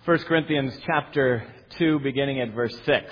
1 Corinthians chapter 2, beginning at verse 6.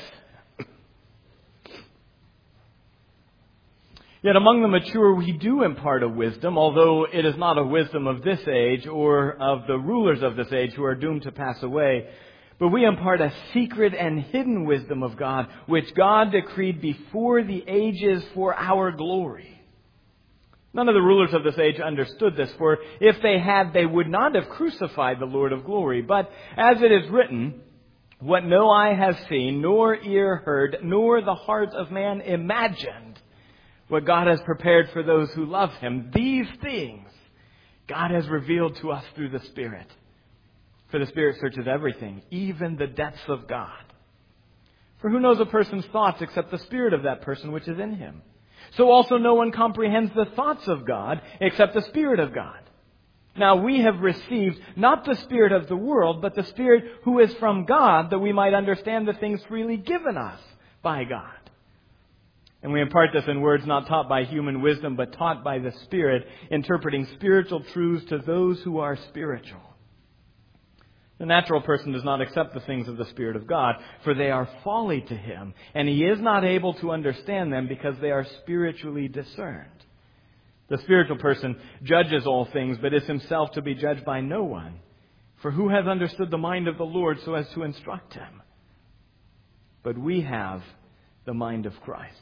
Yet among the mature we do impart a wisdom, although it is not a wisdom of this age or of the rulers of this age who are doomed to pass away. But we impart a secret and hidden wisdom of God, which God decreed before the ages for our glory. None of the rulers of this age understood this, for if they had, they would not have crucified the Lord of glory. But as it is written, what no eye has seen, nor ear heard, nor the heart of man imagined, what God has prepared for those who love Him, these things God has revealed to us through the Spirit. For the Spirit searches everything, even the depths of God. For who knows a person's thoughts except the spirit of that person which is in him? So also no one comprehends the thoughts of God except the Spirit of God. Now we have received not the spirit of the world, but the Spirit who is from God, that we might understand the things freely given us by God. And we impart this in words not taught by human wisdom, but taught by the Spirit, interpreting spiritual truths to those who are spiritual. The natural person does not accept the things of the Spirit of God, for they are folly to him, and he is not able to understand them because they are spiritually discerned. The spiritual person judges all things, but is himself to be judged by no one. For who has understood the mind of the Lord so as to instruct him? But we have the mind of Christ.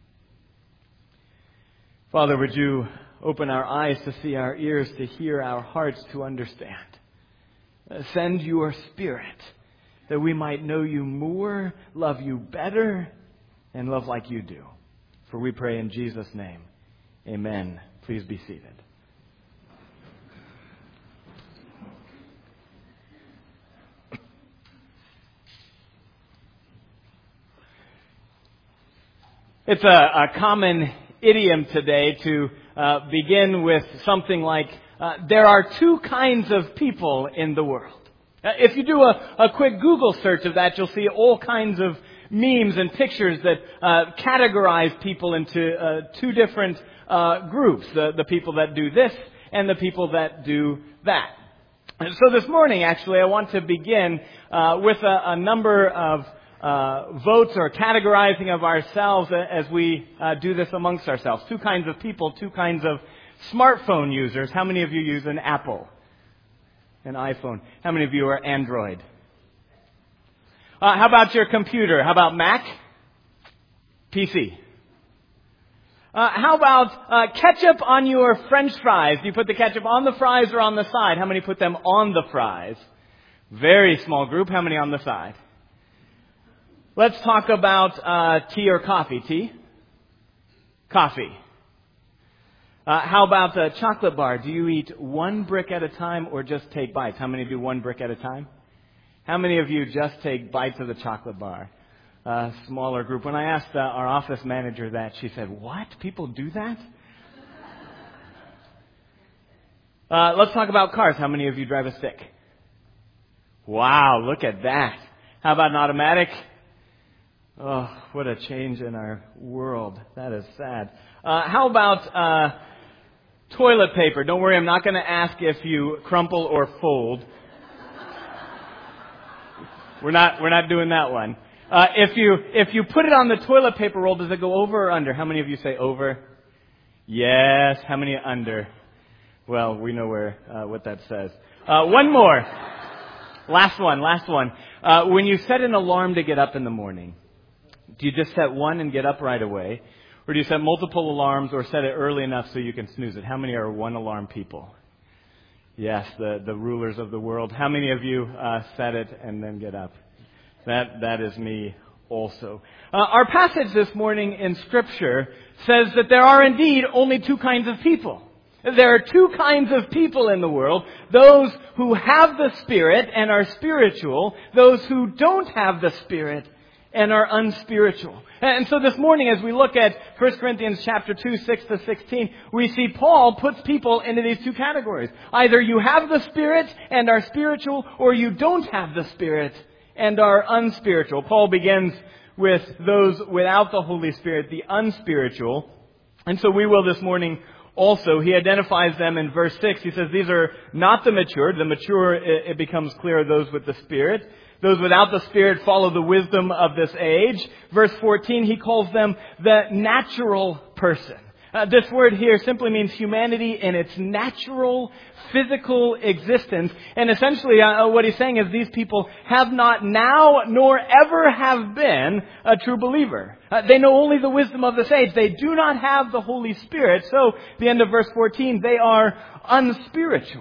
Father, would you open our eyes to see, our ears to hear, our hearts to understand? Send your Spirit that we might know you more, love you better, and love like you do. For we pray in Jesus' name. Amen. Please be seated. It's a common idiom today to begin with something like, there are two kinds of people in the world. If you do a quick Google search of that, you'll see all kinds of memes and pictures that categorize people into two different groups. The people that do this and the people that do that. And so this morning, actually, I want to begin with a number of votes or categorizing of ourselves as we do this amongst ourselves. Two kinds of people, two kinds of smartphone users. How many of you use an Apple? An iPhone? How many of you are Android? How about your computer? How about Mac? PC? How about ketchup on your French fries? Do you put the ketchup on the fries or on the side? How many put them on the fries? Very small group. How many on the side? Let's talk about tea or coffee. Tea? Coffee. How about a chocolate bar? Do you eat one brick at a time or just take bites? How many do one brick at a time? How many of you just take bites of the chocolate bar? Smaller group. When I asked our office manager that, she said, "What? People do that?" Let's talk about cars. How many of you drive a stick? Wow, look at that. How about an automatic? Oh, what a change in our world. That is sad. How about toilet paper? Don't worry, I'm not going to ask if you crumple or fold. We're not doing that one. If you put it on the toilet paper roll, does it go over or under? How many of you say over? Yes. How many under? Well, we know what that says. One more. Last one. When you set an alarm to get up in the morning, do you just set one and get up right away? Or do you set multiple alarms or set it early enough so you can snooze it? How many are one alarm people? Yes, the rulers of the world. How many of you set it and then get up? That is me also. Our passage this morning in Scripture says that there are indeed only two kinds of people. There are two kinds of people in the world. Those who have the Spirit and are spiritual. Those who don't have the Spirit and are unspiritual. And so this morning, as we look at 1 Corinthians chapter 2, 6 to 16, we see Paul puts people into these two categories. Either you have the Spirit and are spiritual, or you don't have the Spirit and are unspiritual. Paul begins with those without the Holy Spirit, the unspiritual. And so we will this morning also. He identifies them in verse 6. He says these are not the mature. The mature, it becomes clear, those with the Spirit. Those without the Spirit follow the wisdom of this age. Verse 14, he calls them the natural person. This word here simply means humanity in its natural, physical existence. And essentially what he's saying is these people have not now nor ever have been a true believer. They know only the wisdom of this age. They do not have the Holy Spirit. So, the end of verse 14, they are unspiritual.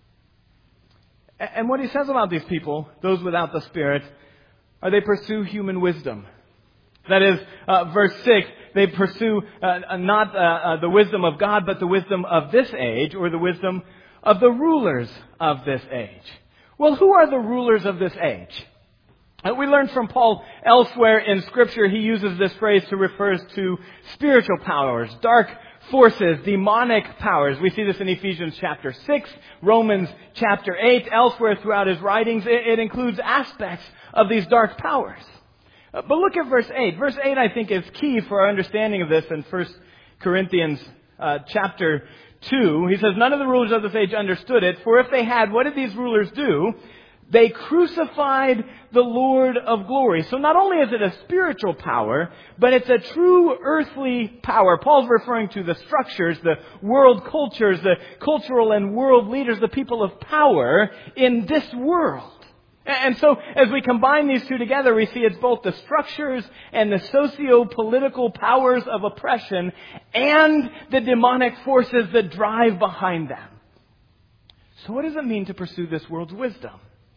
And what he says about these people, those without the Spirit, are they pursue human wisdom. That is, verse 6, they pursue not the wisdom of God, but the wisdom of this age, or the wisdom of the rulers of this age. Well, who are the rulers of this age? We learn from Paul elsewhere in Scripture, he uses this phrase to refer to spiritual powers, dark forces, demonic powers. We see this in Ephesians chapter 6, Romans chapter 8, elsewhere throughout his writings. It includes aspects of these dark powers. But look at verse 8. Verse 8, I think, is key for our understanding of this in 1 Corinthians chapter 2. He says, none of the rulers of this age understood it, for if they had, what did these rulers do? They crucified the Lord of glory. So not only is it a spiritual power, but it's a true earthly power. Paul's referring to the structures, the world cultures, the cultural and world leaders, the people of power in this world. And so, as we combine these two together, we see it's both the structures and the socio-political powers of oppression and the demonic forces that drive behind them. So what does it mean to pursue this world's wisdom?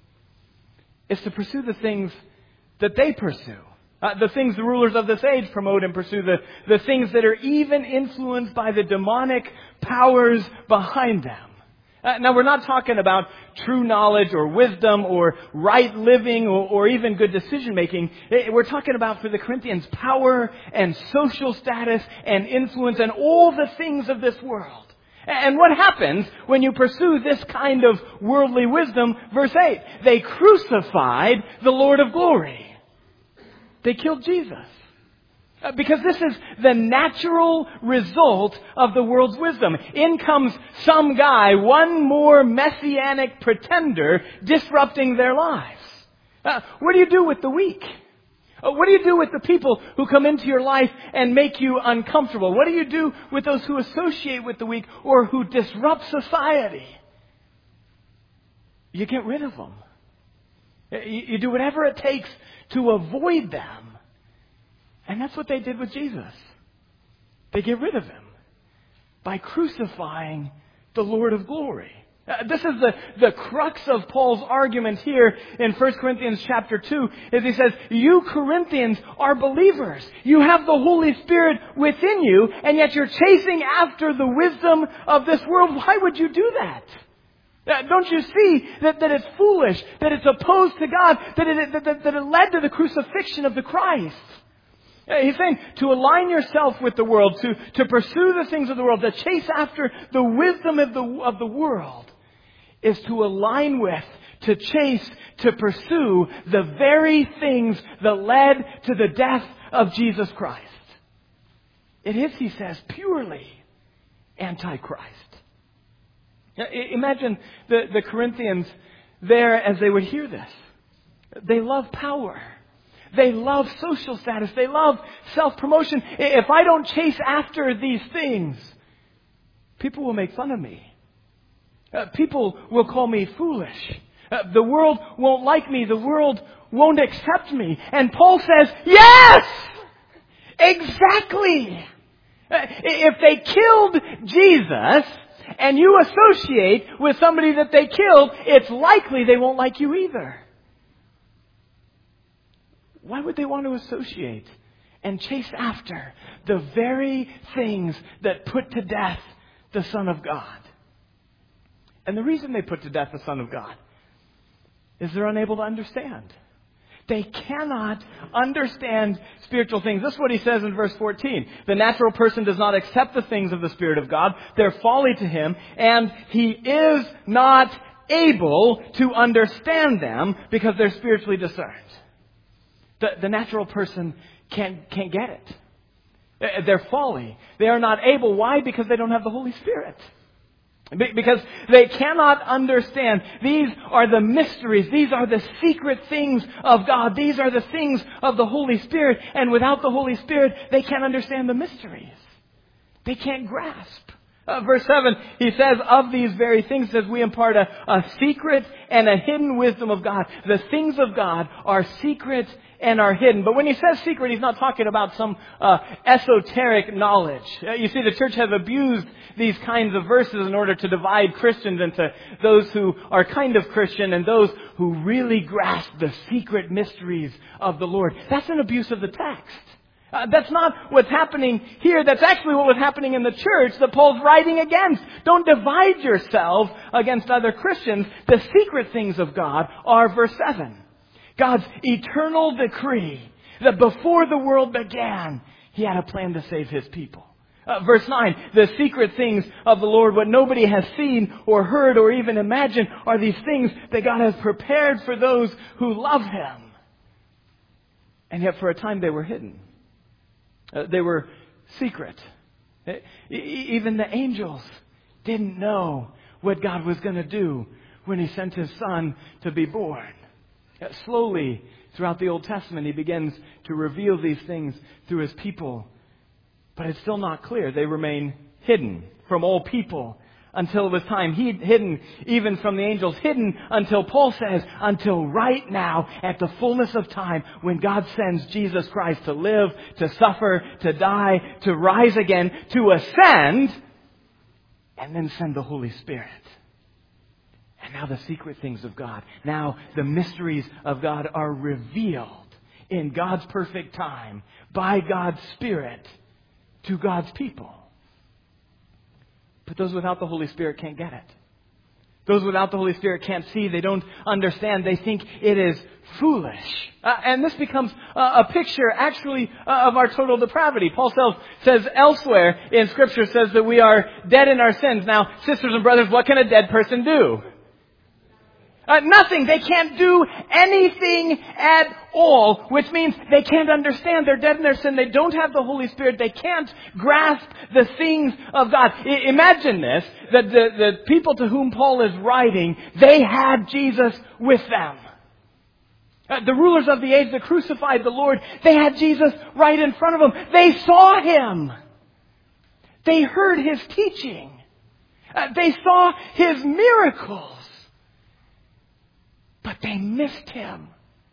It's to pursue the things that they pursue. The things the rulers of this age promote and pursue. The things that are even influenced by the demonic powers behind them. Now, we're not talking about true knowledge or wisdom or right living or even good decision making. We're talking about, for the Corinthians, power and social status and influence and all the things of this world. And what happens when you pursue this kind of worldly wisdom? Verse 8, they crucified the Lord of glory. They killed Jesus. Because this is the natural result of the world's wisdom. In comes some guy, one more messianic pretender, disrupting their lives. What do you do with the weak? What do you do with the people who come into your life and make you uncomfortable? What do you do with those who associate with the weak or who disrupt society? You get rid of them. You do whatever it takes to avoid them. And that's what they did with Jesus. They get rid of him by crucifying the Lord of glory. This is the crux of Paul's argument here in 1 Corinthians chapter 2, is he says, you Corinthians are believers. You have the Holy Spirit within you, and yet you're chasing after the wisdom of this world. Why would you do that? Don't you see that it's foolish, that it's opposed to God, that it led to the crucifixion of the Christ? He's saying to align yourself with the world, to pursue the things of the world, to chase after the wisdom of the world, is to align with, to chase, to pursue the very things that led to the death of Jesus Christ. It is, he says, purely anti-Christ. Imagine the Corinthians there as they would hear this. They love power. They love social status. They love self-promotion. If I don't chase after these things, people will make fun of me. People will call me foolish. The world won't like me. The world won't accept me. And Paul says, yes! Exactly! If they killed Jesus and you associate with somebody that they killed, it's likely they won't like you either. Why would they want to associate and chase after the very things that put to death the Son of God? And the reason they put to death the Son of God is they're unable to understand. They cannot understand spiritual things. This is what he says in verse 14. The natural person does not accept the things of the Spirit of God. They're folly to him, and he is not able to understand them because they're spiritually discerned. The natural person can't get it. Their folly. They are not able. Why? Because they don't have the Holy Spirit. Because they cannot understand. These are the mysteries. These are the secret things of God. These are the things of the Holy Spirit. And without the Holy Spirit, they can't understand the mysteries. They can't grasp. Verse 7, he says, of these very things, says, we impart a secret and a hidden wisdom of God. The things of God are secret and are hidden. But when he says secret, he's not talking about some esoteric knowledge. You see, the church has abused these kinds of verses in order to divide Christians into those who are kind of Christian and those who really grasp the secret mysteries of the Lord. That's an abuse of the text. That's not what's happening here. That's actually what was happening in the church that Paul's writing against. Don't divide yourselves against other Christians. The secret things of God are, verse 7, God's eternal decree that before the world began, He had a plan to save His people. Verse 9, the secret things of the Lord, what nobody has seen or heard or even imagined, are these things that God has prepared for those who love Him. And yet for a time they were hidden. They were secret. Even the angels didn't know what God was going to do when He sent His Son to be born. Slowly, throughout the Old Testament, He begins to reveal these things through His people. But it's still not clear. They remain hidden from all people until it was time. Hidden even from the angels. Hidden until, Paul says, until right now, at the fullness of time, when God sends Jesus Christ to live, to suffer, to die, to rise again, to ascend, and then send the Holy Spirit. And now the secret things of God, now the mysteries of God are revealed in God's perfect time by God's Spirit to God's people. But those without the Holy Spirit can't get it. Those without the Holy Spirit can't see. They don't understand. They think it is foolish. And this becomes a picture, actually, of our total depravity. Paul says elsewhere in Scripture, says that we are dead in our sins. Now, sisters and brothers, what can a dead person do? Nothing. They can't do anything at all, which means they can't understand. They're dead in their sin. They don't have the Holy Spirit. They can't grasp the things of God. Imagine this, that the people to whom Paul is writing, they had Jesus with them. The rulers of the age that crucified the Lord, they had Jesus right in front of them. They saw Him. They heard His teaching. They saw His miracles. But they missed Him.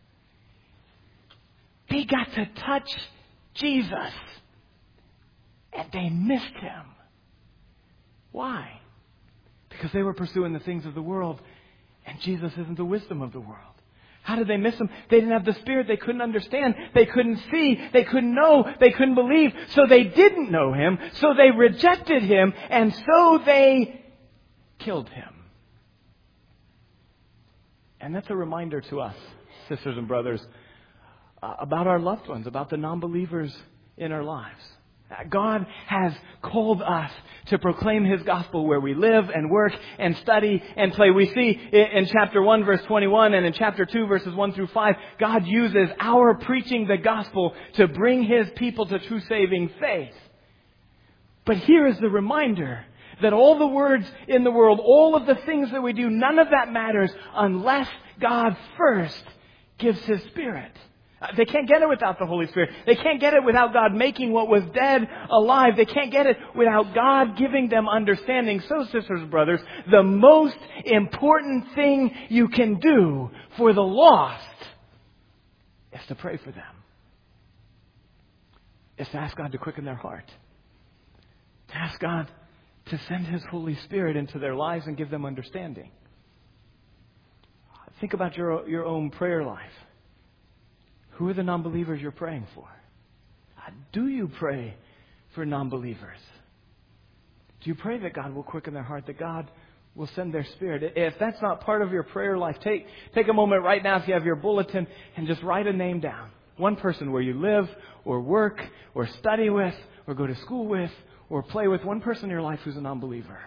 They got to touch Jesus. And they missed Him. Why? Because they were pursuing the things of the world. And Jesus isn't the wisdom of the world. How did they miss Him? They didn't have the Spirit. They couldn't understand. They couldn't see. They couldn't know. They couldn't believe. So they didn't know Him. So they rejected Him. And so they killed Him. And that's a reminder to us, sisters and brothers, about our loved ones, about the non-believers in our lives. God has called us to proclaim His gospel where we live and work and study and play. We see in chapter 1, verse 21, and in chapter 2, verses 1 through 5, God uses our preaching the gospel to bring His people to true saving faith. But here is the reminder that all the words in the world, all of the things that we do, none of that matters unless God first gives His Spirit. They can't get it without the Holy Spirit. They can't get it without God making what was dead alive. They can't get it without God giving them understanding. So, sisters and brothers, the most important thing you can do for the lost is to pray for them. Is to ask God to quicken their heart. To ask God to send His Holy Spirit into their lives and give them understanding. Think about your own prayer life. Who are the non-believers you're praying for? Do you pray for non-believers? Do you pray that God will quicken their heart, that God will send their Spirit? If that's not part of your prayer life, take a moment right now if you have your bulletin and just write a name down. One person where you live or work or study with or go to school with or play with, one person in your life who's a non-believer.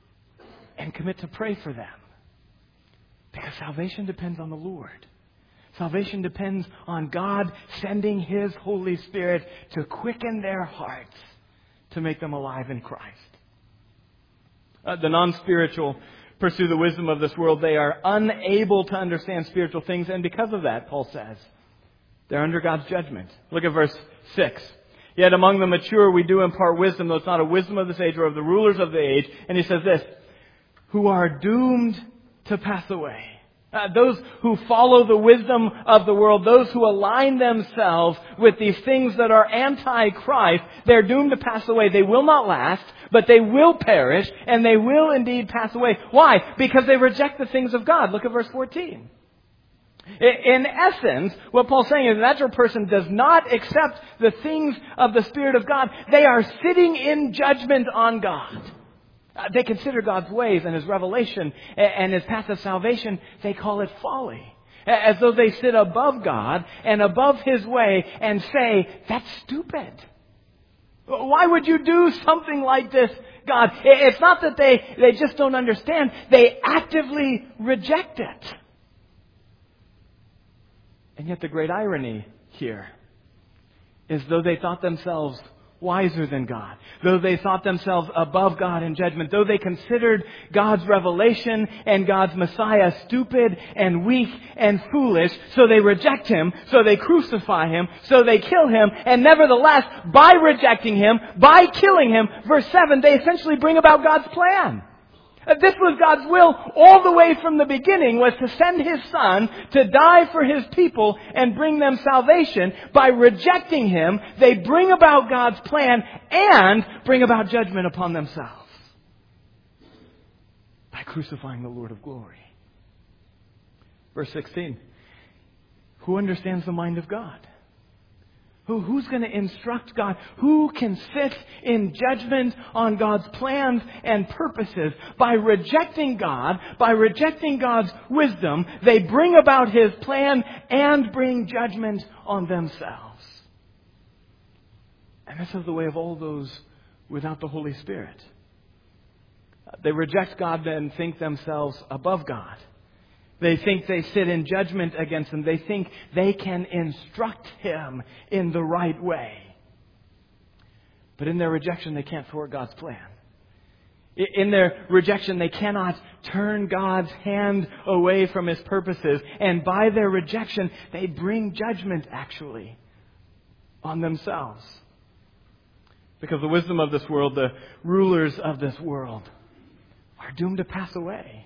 And commit to pray for them. Because salvation depends on the Lord. Salvation depends on God sending His Holy Spirit to quicken their hearts, to make them alive in Christ. The non-spiritual pursue the wisdom of this world. They are unable to understand spiritual things, and because of that, Paul says, they're under God's judgment. Look at verse 6. Yet among the mature we do impart wisdom, though it's not a wisdom of this age or of the rulers of the age. And he says this, who are doomed to pass away. Those who follow the wisdom of the world, those who align themselves with these things that are anti-Christ, they're doomed to pass away. They will not last, but they will perish, and they will indeed pass away. Why? Because they reject the things of God. Look at verse 14. In essence, what Paul's saying is that your person does not accept the things of the Spirit of God. They are sitting in judgment on God. They consider God's ways and His revelation and His path of salvation. They call it folly. As though they sit above God and above His way and say, that's stupid. Why would you do something like this, God? It's not that they just don't understand. They actively reject it. And yet the great irony here is though they thought themselves wiser than God, though they thought themselves above God in judgment, though they considered God's revelation and God's Messiah stupid and weak and foolish, so they reject Him, so they crucify Him, so they kill Him, and nevertheless, by rejecting Him, by killing Him, verse 7, they essentially bring about God's plan. This was God's will all the way from the beginning, was to send His Son to die for His people and bring them salvation. By rejecting Him, they bring about God's plan and bring about judgment upon themselves by crucifying the Lord of glory. Verse 16. Who understands the mind of God? Who's going to instruct God? Who can sit in judgment on God's plans and purposes? By rejecting God, by rejecting God's wisdom, they bring about His plan and bring judgment on themselves. And this is the way of all those without the Holy Spirit. They reject God and think themselves above God. They think they sit in judgment against Him. They think they can instruct Him in the right way. But in their rejection, they can't thwart God's plan. In their rejection, they cannot turn God's hand away from His purposes. And by their rejection, they bring judgment, actually, on themselves. Because the wisdom of this world, the rulers of this world, are doomed to pass away.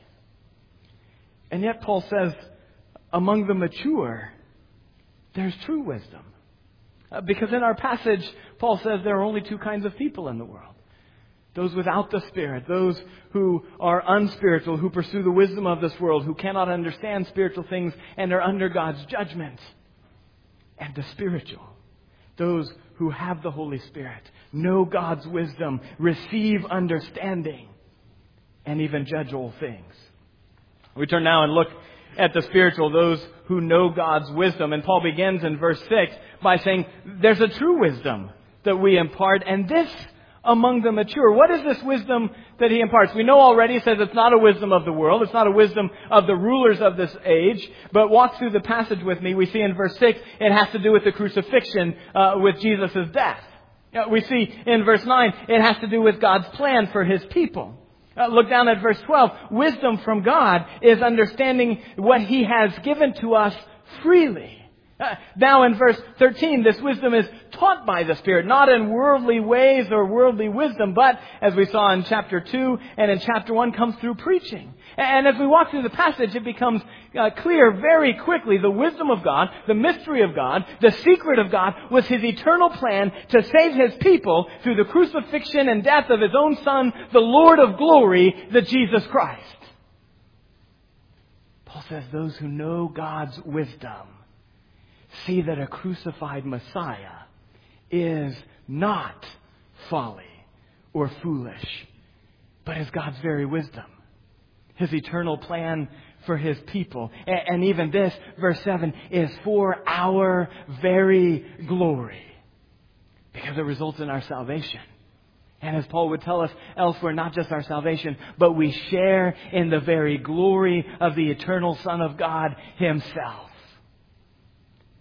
And yet Paul says, among the mature, there's true wisdom. Because in our passage, Paul says there are only two kinds of people in the world. Those without the Spirit, those who are unspiritual, who pursue the wisdom of this world, who cannot understand spiritual things and are under God's judgment. And the spiritual, those who have the Holy Spirit, know God's wisdom, receive understanding, and even judge all things. We turn now and look at the spiritual, those who know God's wisdom. And Paul begins in verse 6 by saying, there's a true wisdom that we impart, and this among the mature. What is this wisdom that he imparts? We know already, he says it's not a wisdom of the world. It's not a wisdom of the rulers of this age. But walk through the passage with me. We see in verse 6, it has to do with the crucifixion, with Jesus' death. We see in verse 9, it has to do with God's plan for His people. Look down at verse 12. Wisdom from God is understanding what He has given to us freely. Now in verse 13, this wisdom is taught by the Spirit, not in worldly ways or worldly wisdom, but as we saw in chapter 2 and in chapter 1, comes through preaching. And as we walk through the passage, it becomes clear very quickly the wisdom of God, the mystery of God, the secret of God was His eternal plan to save His people through the crucifixion and death of His own Son, the Lord of glory, the Jesus Christ. Paul says those who know God's wisdom see that a crucified Messiah is not folly or foolish, but is God's very wisdom. His eternal plan for His people. And even this, verse 7, is for our very glory. Because it results in our salvation. And as Paul would tell us elsewhere, not just our salvation, but we share in the very glory of the eternal Son of God Himself.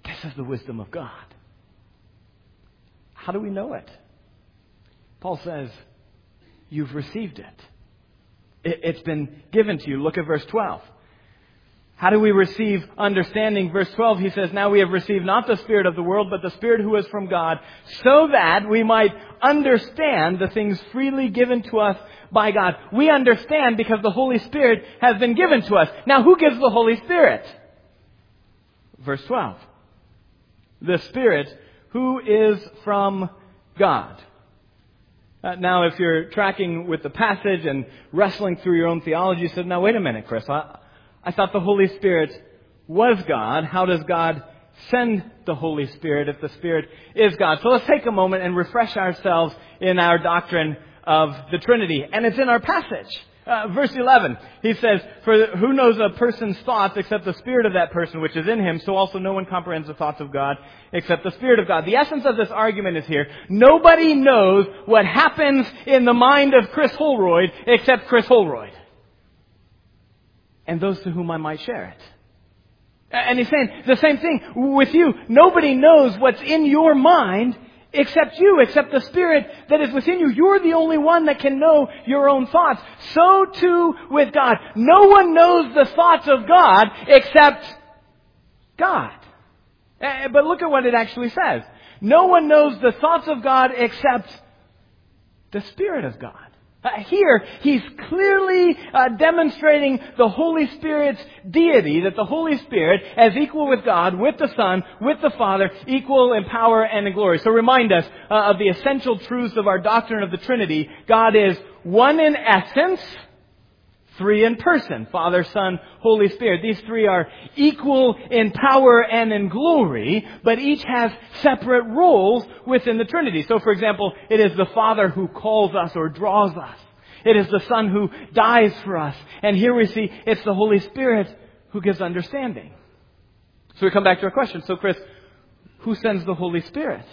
This is the wisdom of God. How do we know it? Paul says, you've received it. It's been given to you. Look at verse 12. How do we receive understanding? Verse 12, he says, now we have received not the spirit of the world, but the Spirit who is from God, so that we might understand the things freely given to us by God. We understand because the Holy Spirit has been given to us. Now, who gives the Holy Spirit? Verse 12. The Spirit who is from God. Now, if you're tracking with the passage and wrestling through your own theology, you said, now wait a minute, Chris. I thought the Holy Spirit was God. How does God send the Holy Spirit if the Spirit is God? So let's take a moment and refresh ourselves in our doctrine of the Trinity. And it's in our passage. Verse 11, he says, for who knows a person's thoughts except the spirit of that person which is in him, so also no one comprehends the thoughts of God except the Spirit of God. The essence of this argument is here. Nobody knows what happens in the mind of Chris Holroyd except Chris Holroyd. And those to whom I might share it. And he's saying the same thing with you. Nobody knows what's in your mind except you, except the Spirit that is within you. You're the only one that can know your own thoughts. So too with God. No one knows the thoughts of God except God. But look at what it actually says. No one knows the thoughts of God except the Spirit of God. Here, he's clearly demonstrating the Holy Spirit's deity, that the Holy Spirit, as equal with God, with the Son, with the Father, equal in power and in glory. So remind us of the essential truths of our doctrine of the Trinity. God is one in essence, three in person. Father, Son, Holy Spirit. These three are equal in power and in glory, but each has separate roles within the Trinity. So, for example, it is the Father who calls us or draws us. It is the Son who dies for us. And here we see it's the Holy Spirit who gives understanding. So we come back to our question. So, Chris, who sends the Holy Spirit?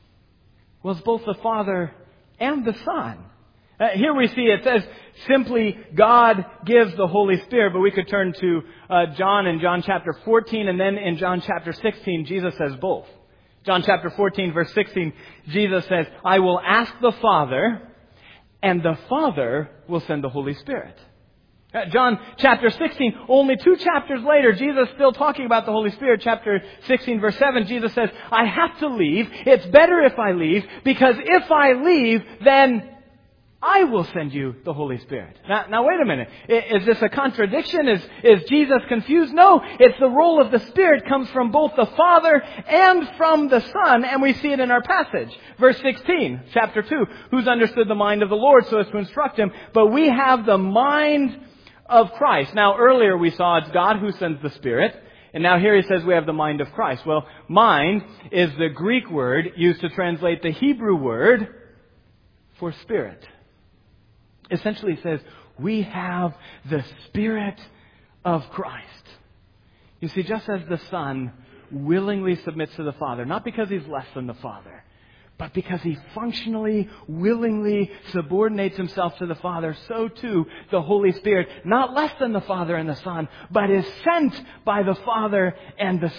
Well, it's both the Father and the Son. Here we see it says simply God gives the Holy Spirit, but we could turn to John in John chapter 14, and then in John chapter 16, Jesus says both. John chapter 14, verse 16, Jesus says, I will ask the Father, and the Father will send the Holy Spirit. John chapter 16, only 2 chapters later, Jesus still talking about the Holy Spirit. Chapter 16, verse 7, Jesus says, I have to leave. It's better if I leave, because if I leave, then I will send you the Holy Spirit. Now wait a minute. Is this a contradiction? Is Jesus confused? No. It's the role of the Spirit comes from both the Father and from the Son, and we see it in our passage. Verse 16, chapter 2. Who's understood the mind of the Lord so as to instruct him? But we have the mind of Christ. Now earlier we saw it's God who sends the Spirit. And now here he says we have the mind of Christ. Well, mind is the Greek word used to translate the Hebrew word for Spirit. Essentially it says, we have the Spirit of Christ. You see, just as the Son willingly submits to the Father, not because he's less than the Father, but because he functionally, willingly subordinates himself to the Father, so too the Holy Spirit, not less than the Father and the Son, but is sent by the Father and the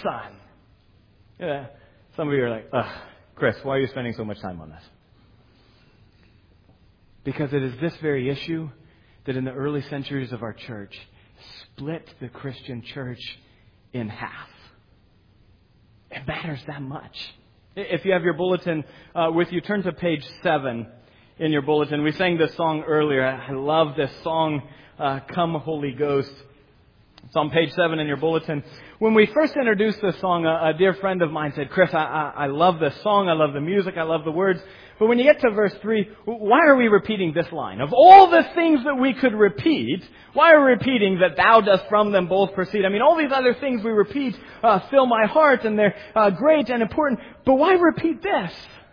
Son. Some of you are like, Chris, why are you spending so much time on this? Because it is this very issue that in the early centuries of our church split the Christian church in half. It matters that much. If you have your bulletin with you, turn to page 7 in your bulletin. We sang this song earlier. I love this song, Come Holy Ghost. It's on page 7 in your bulletin. When we first introduced this song, a dear friend of mine said, Chris, I love this song. I love the music. I love the words. But when you get to verse 3, why are we repeating this line? Of all the things that we could repeat, why are we repeating that thou dost from them both proceed? I mean, all these other things we repeat fill my heart, and they're great and important. But why repeat this?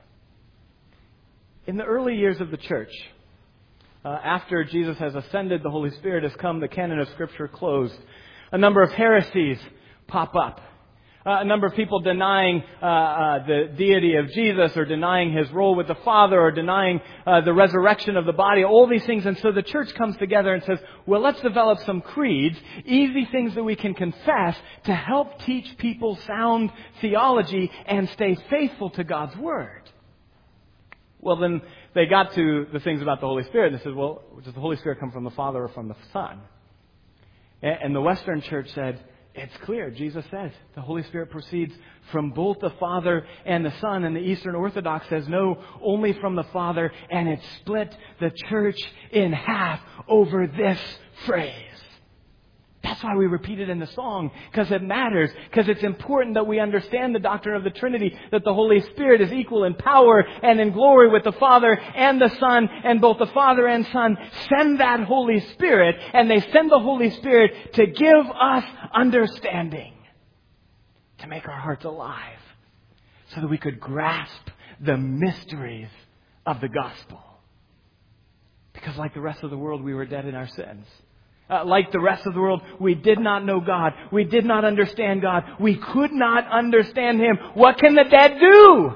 In the early years of the church, after Jesus has ascended, the Holy Spirit has come, the canon of Scripture closed. A number of heresies pop up. A number of people denying the deity of Jesus, or denying His role with the Father, or denying the resurrection of the body, all these things. And so the church comes together and says, well, let's develop some creeds, easy things that we can confess to help teach people sound theology and stay faithful to God's Word. Well, then they got to the things about the Holy Spirit, and they said, well, does the Holy Spirit come from the Father or from the Son? And the Western church said, it's clear. Jesus says the Holy Spirit proceeds from both the Father and the Son. And the Eastern Orthodox says no, only from the Father. And it split the church in half over this phrase. That's why we repeat it in the song, because it matters, because it's important that we understand the doctrine of the Trinity, that the Holy Spirit is equal in power and in glory with the Father and the Son, and both the Father and Son send that Holy Spirit, and they send the Holy Spirit to give us understanding, to make our hearts alive, so that we could grasp the mysteries of the gospel. Because like the rest of the world, we were dead in our sins. Like the rest of the world, we did not know God. We did not understand God. We could not understand Him. What can the dead do?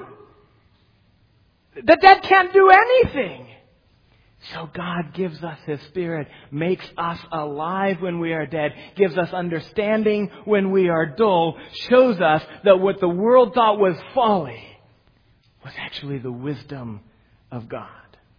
The dead can't do anything. So God gives us His Spirit, makes us alive when we are dead, gives us understanding when we are dull, shows us that what the world thought was folly was actually the wisdom of God.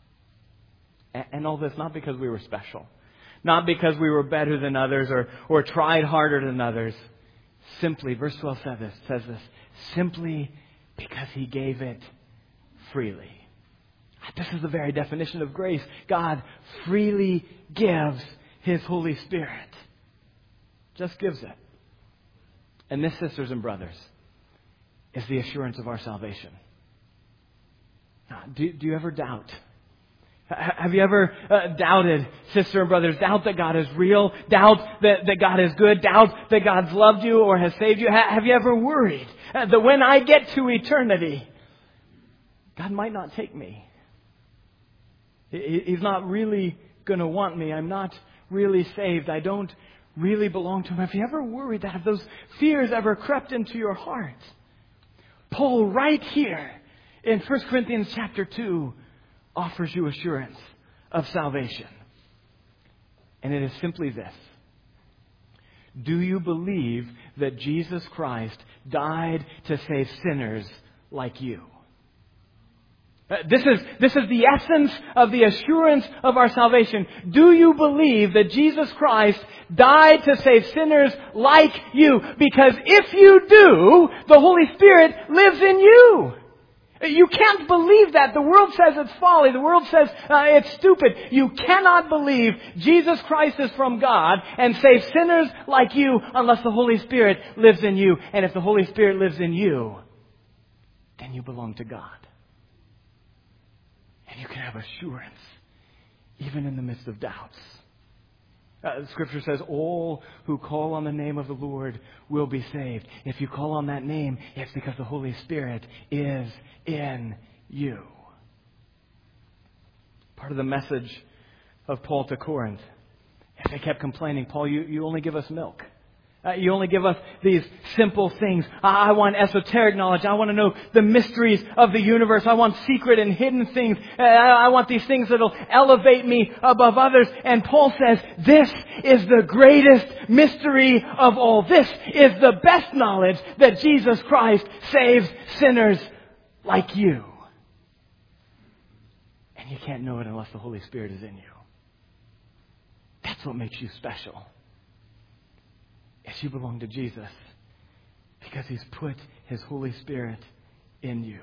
And all this not because we were special. Not because we were better than others or tried harder than others. Simply, verse 12 says this, simply because He gave it freely. This is the very definition of grace. God freely gives His Holy Spirit. Just gives it. And this, sisters and brothers, is the assurance of our salvation. Now, do you ever doubt? Have you ever doubted, sister and brothers, doubt that God is real, doubt that God is good, doubt that God's loved you or has saved you? Have you ever worried that when I get to eternity, God might not take me? He's not really going to want me. I'm not really saved. I don't really belong to Him. Have you ever worried that? Have those fears ever crept into your heart? Paul, right here in 1 Corinthians chapter 2, offers you assurance of salvation. And it is simply this. Do you believe that Jesus Christ died to save sinners like you? This is the essence of the assurance of our salvation. Do you believe that Jesus Christ died to save sinners like you? Because if you do, the Holy Spirit lives in you. You can't believe that. The world says it's folly. The world says it's stupid. You cannot believe Jesus Christ is from God and save sinners like you unless the Holy Spirit lives in you. And if the Holy Spirit lives in you, then you belong to God. And you can have assurance even in the midst of doubts. Scripture says all who call on the name of the Lord will be saved. If you call on that name, it's because the Holy Spirit is in you. Part of the message of Paul to Corinth, if they kept complaining, Paul, you only give us milk. You only give us these simple things. I want esoteric knowledge. I want to know the mysteries of the universe. I want secret and hidden things. I want these things that will elevate me above others. And Paul says, this is the greatest mystery of all. This is the best knowledge that Jesus Christ saves sinners like you. And you can't know it unless the Holy Spirit is in you. That's what makes you special. Yes, you belong to Jesus because He's put His Holy Spirit in you.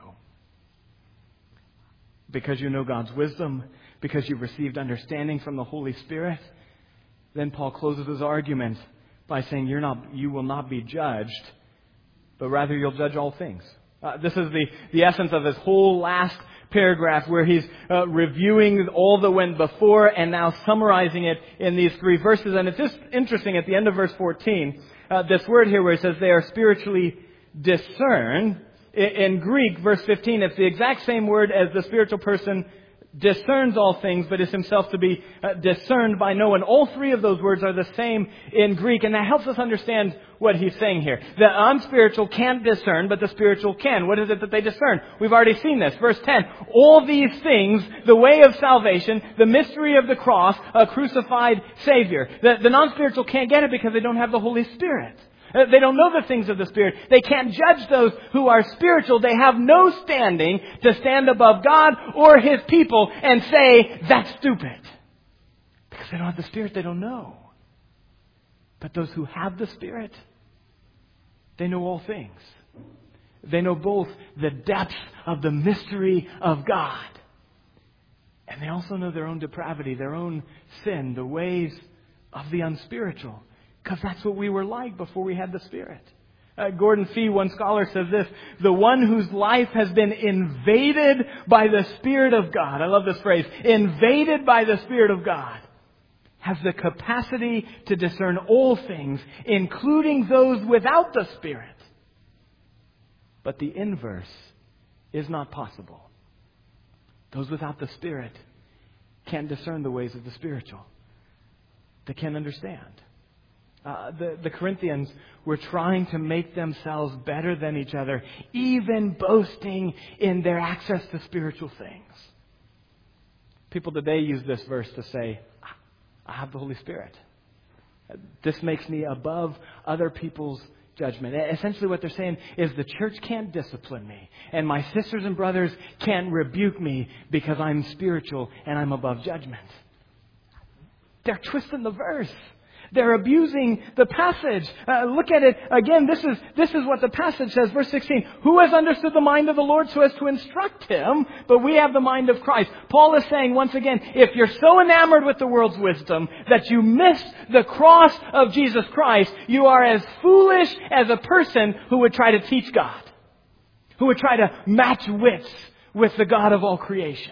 Because you know God's wisdom, because you've received understanding from the Holy Spirit, then Paul closes his argument by saying you will not be judged, but rather you'll judge all things. This is the essence of his whole last paragraph, where he's reviewing all that went before and now summarizing it in these 3 verses. And it's just interesting at the end of verse 14, this word here where it says they are spiritually discerned. In Greek, verse 15, it's the exact same word as the spiritual person discerns all things, but is himself to be discerned by no one. All three of those words are the same in Greek, and that helps us understand what he's saying here. The unspiritual can't discern, but the spiritual can. What is it that they discern? We've already seen this. Verse 10, all these things, the way of salvation, the mystery of the cross, a crucified Savior. The non-spiritual can't get it because they don't have the Holy Spirit. They don't know the things of the Spirit. They can't judge those who are spiritual. They have no standing to stand above God or His people and say, that's stupid. Because they don't have the Spirit, they don't know. But those who have the Spirit, they know all things. They know both the depths of the mystery of God. And they also know their own depravity, their own sin, the ways of the unspiritual. Because that's what we were like before we had the Spirit. Gordon Fee, one scholar, says this: the one whose life has been invaded by the Spirit of God, I love this phrase, invaded by the Spirit of God, has the capacity to discern all things, including those without the Spirit. But the inverse is not possible. Those without the Spirit can't discern the ways of the spiritual. They can't understand. The Corinthians were trying to make themselves better than each other, even boasting in their access to spiritual things. People today use this verse to say, I have the Holy Spirit. This makes me above other people's judgment. Essentially what they're saying is the church can't discipline me, and my sisters and brothers can't rebuke me because I'm spiritual and I'm above judgment. They're twisting the verse. They're abusing the passage. Look at it again. This is what the passage says. Verse 16. Who has understood the mind of the Lord so as to instruct him? But we have the mind of Christ. Paul is saying once again, if you're so enamored with the world's wisdom that you miss the cross of Jesus Christ, you are as foolish as a person who would try to teach God, who would try to match wits with the God of all creation.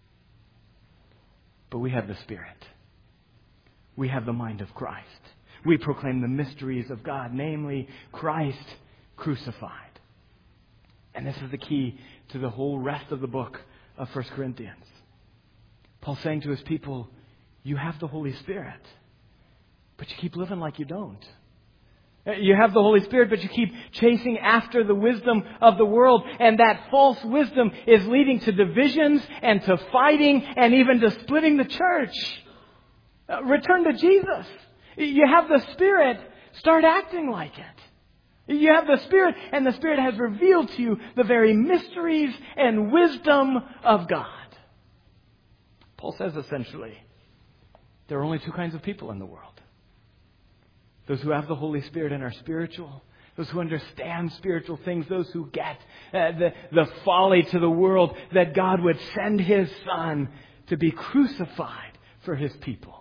But we have the Spirit. We have the mind of Christ. We proclaim the mysteries of God, namely Christ crucified. And this is the key to the whole rest of the book of 1 Corinthians. Paul's saying to his people, you have the Holy Spirit, but you keep living like you don't. You have the Holy Spirit, but you keep chasing after the wisdom of the world. And that false wisdom is leading to divisions and to fighting and even to splitting the church. Return to Jesus. You have the Spirit. Start acting like it. You have the Spirit, and the Spirit has revealed to you the very mysteries and wisdom of God. Paul says essentially, there are only two kinds of people in the world. Those who have the Holy Spirit and are spiritual. Those who understand spiritual things. Those who get the folly to the world that God would send His Son to be crucified for His people.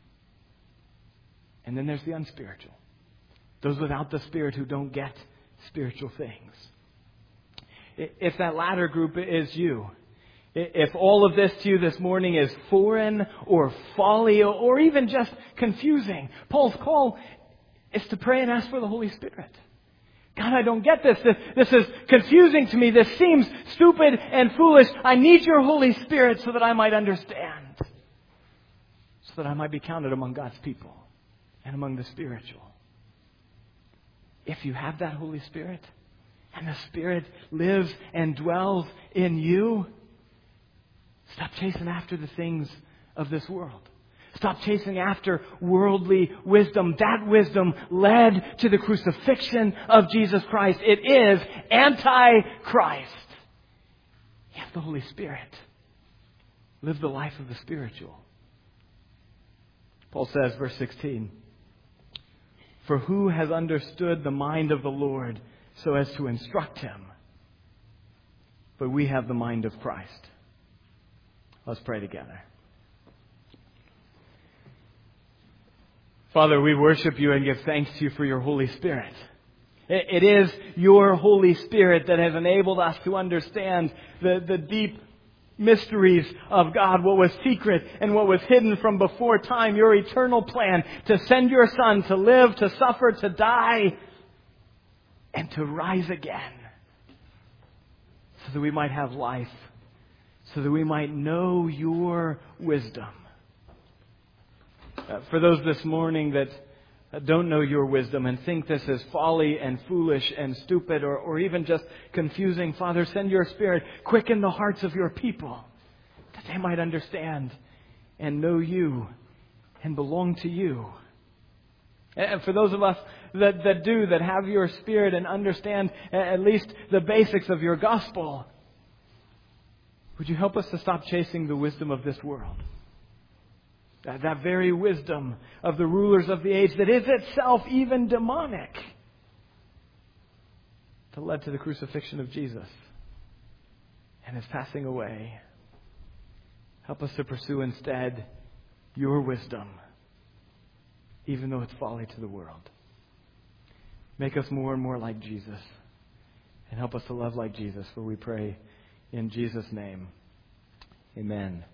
And then there's the unspiritual. Those without the Spirit who don't get spiritual things. If that latter group is you, if all of this to you this morning is foreign or folly or even just confusing, Paul's call is to pray and ask for the Holy Spirit. God, I don't get this. This is confusing to me. This seems stupid and foolish. I need your Holy Spirit so that I might understand. So that I might be counted among God's people. And among the spiritual. If you have that Holy Spirit, and the Spirit lives and dwells in you, stop chasing after the things of this world. Stop chasing after worldly wisdom. That wisdom led to the crucifixion of Jesus Christ. It is anti-Christ. You have the Holy Spirit. Live the life of the spiritual. Paul says, verse 16, for who has understood the mind of the Lord so as to instruct him? But we have the mind of Christ. Let's pray together. Father, we worship you and give thanks to you for your Holy Spirit. It is your Holy Spirit that has enabled us to understand the deep mysteries of God, what was secret and what was hidden from before time, your eternal plan to send your Son to live, to suffer, to die, and to rise again so that we might have life, so that we might know your wisdom. For those this morning that don't know your wisdom and think this is folly and foolish and stupid or even just confusing, Father, send your Spirit, quicken the hearts of your people that they might understand and know you and belong to you. And for those of us that have your Spirit and understand at least the basics of your gospel, would you help us to stop chasing the wisdom of this world? That very wisdom of the rulers of the age that is itself even demonic, that led to the crucifixion of Jesus and His passing away. Help us to pursue instead your wisdom, even though it's folly to the world. Make us more and more like Jesus, and help us to love like Jesus, for we pray in Jesus' name. Amen.